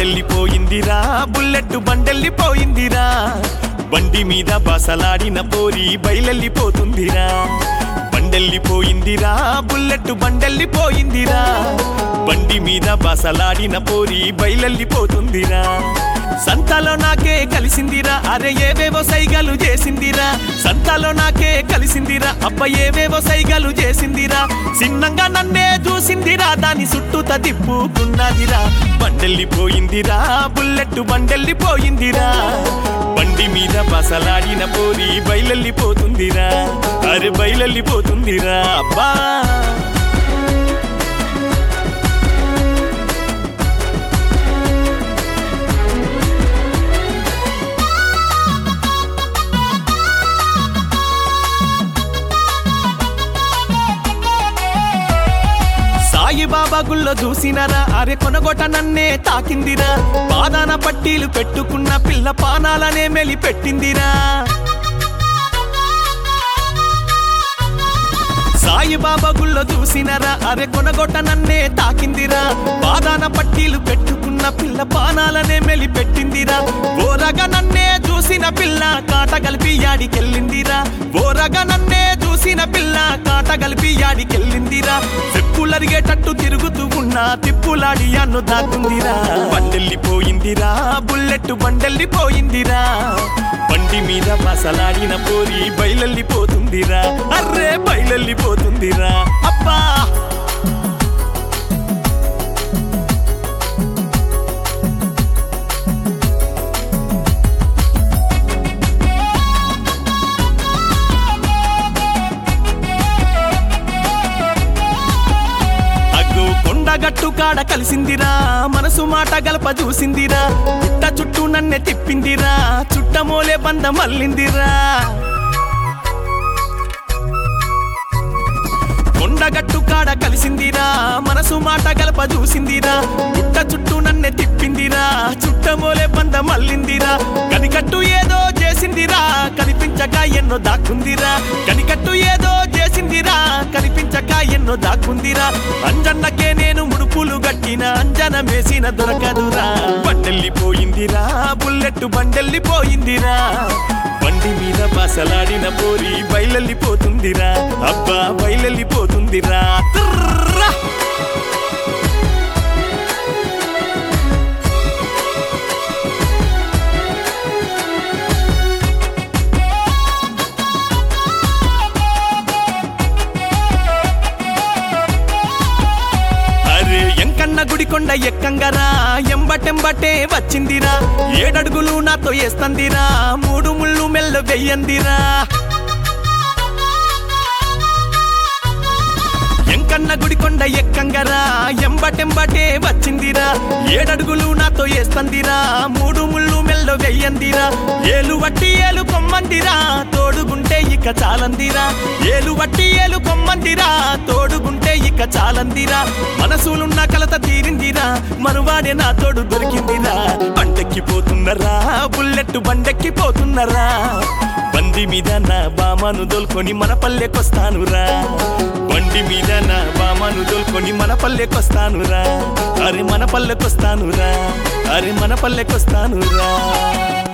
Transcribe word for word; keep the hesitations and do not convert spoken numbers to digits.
బండెల్లిపోయిందిరా bullet బండెల్లిపోయిందిరా బండి మీద బసలాడిన పోరి బయలెల్లిపోతుందిరా బండెల్లిపోయిందిరా bullet బండెల్లిపోయిందిరా బండి మీద బసలాడిన పోరి బయలెల్లిపోతుందిరా సంతలో నాకే కలిసిందిరా అరే ఏవేవో సైగలు చేసిందిరా సంతలో నాకే కలిసిందిరా అబ్బ ఏవేవో సైగలు చేసిందిరా చిన్నంగా నన్నే చూసిందిరా దాని చుట్టూ తిప్పుకున్నదిరా బండెల్లిపోయిందిరా బుల్లెట్ బండెల్లిపోయిందిరా బండి మీద బసలాడిన పోరి బయలెల్లిపోతుందిరా అరే బయలెల్లిపోతుందిరా అబ్బా సాయిబాబా గుళ్ళో చూసినరా అరే కొనగొట నన్నే తాకిందిరా పాదాన పట్టీలు పెట్టుకున్న పిల్ల పానాలనే మెలి పెట్టిందిరా సాయిబాబా గుళ్ళో చూసినరా అరే కొనగొట నన్నే తాకిందిరా పాదాన పట్టీలు పెట్టుకున్న పిల్ల పానాలనే మెలి పెట్టిందిరా ఓరగా నన్నే చూసిన పిల్ల కాట కలిపి యాడికెళ్ళిందిరా ఓరగా నన్నే చూసిన పిల్ల కాట కలిపి యాడికెళ్ళిందిరా చెప్పులరిగేటట్టు తిరుగుతూ ఉన్నా తిప్పులాడి అన్ను దాక్కుందిరా బండెల్లిపోయిందిరా బుల్లెట్ బండెల్లిపోయిందిరా బండి మీద బసలాడిన పోరి బయలెల్లిపోతుందిరా అర్రే బయలెల్లిపోతుందిరా అబ్బా గట్టు కాడ కలిసిందిరా మనసు మాట గలప చూసిందిరా గుట్ట చుట్టూ నన్నే తిప్పిందిరా చుట్టమోలే బంధం మల్లిందిరా కొండగట్టు కాడ కలిసిందిరా మనసు మాట గలప చూసిందిరా గుట్ట చుట్టూ నన్నే తిప్పిందిరా చుట్టమోలే బంధం మల్లిందిరా కనికట్టు ఏదో చేసిందిరా కనిపించక ఎన్నో దాక్కుందిరా కనికట్టు ఏదో చేసిందిరా కనిపించక ఎన్నో దాక్కుందిరా అంజన్నకే నేను ముడుపులు గట్టిన అంజన వేసిన దొరకదురా బండెల్లిపోయిందిరా బుల్లెట్ బండెల్లిపోయిందిరా బండి మీద బసలాడిన పోరి బయలెల్లిపోతుందిరా అబ్బా బయలెల్లిపోతుందిరా ఎంకన్న గుడికొండ ఎక్కంగరా ఎంబటెంబటే వచ్చిందిరా ఏడడుగులు నాతో వేస్తందిరా మూడు ముళ్ళు మెల్ల వెయ్యందిరా ఎంకన్న గుడికొండ ఎక్కంగరా ఎంబటెంబటే వచ్చిందిరా ఏడడుగులు నాతో వేస్తందిరా మూడు ముళ్ళు మెల్ల వెయ్యందిరా ఏలు వట్టి ఏలు కొమ్మందిరా తోడుగుంటే ఇక చాలందిరా ఏలు వట్టి ఏలు కొమ్మందిరా తోడుగుంటే ఇక చాలందిరా మనసులున్న కలత తీరిందిరా మనువాడే నా తోడు దొరికిందిరా బండెక్కిపోతున్నరా బుల్లెట్ బండెక్కిపోతున్నరా బండి మీద నా బామను దొల్కొని మన పల్లెకొస్తానురా బండి మీద నా బామను దొల్కొని మన పల్లెకొస్తానురా అరే మన పల్లెకొస్తానురా అరే మన పల్లెకొస్తానురా